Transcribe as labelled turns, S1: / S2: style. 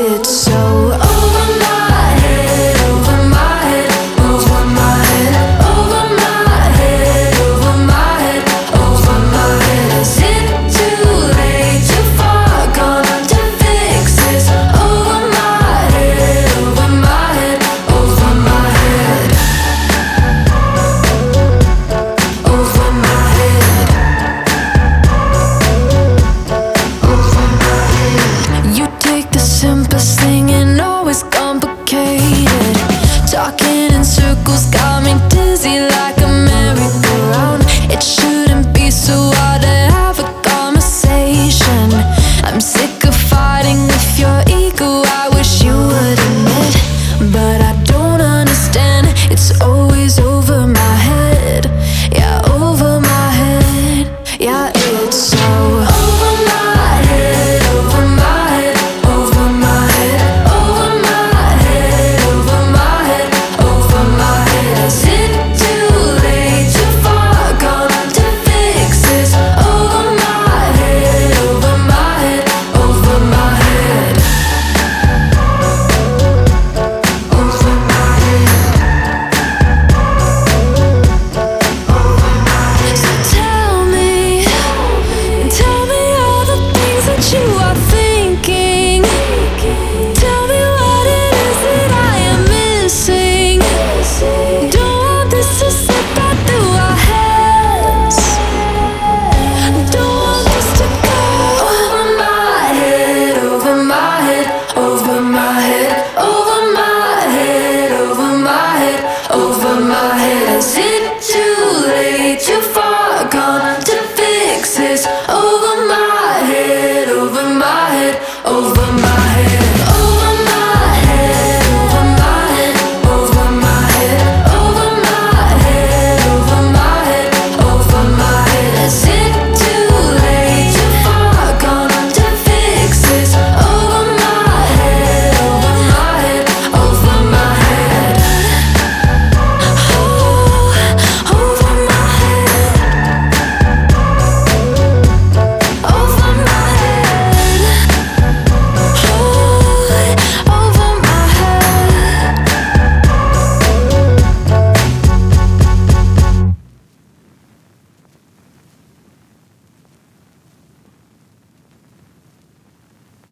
S1: It's so over my head, over my head, over my head, over my head, over my head, over my head. Is it too late, too far gone to fix this? Over my head, over my head, over my head, over my head, over my head. You take the simplest thing and know it's complicated.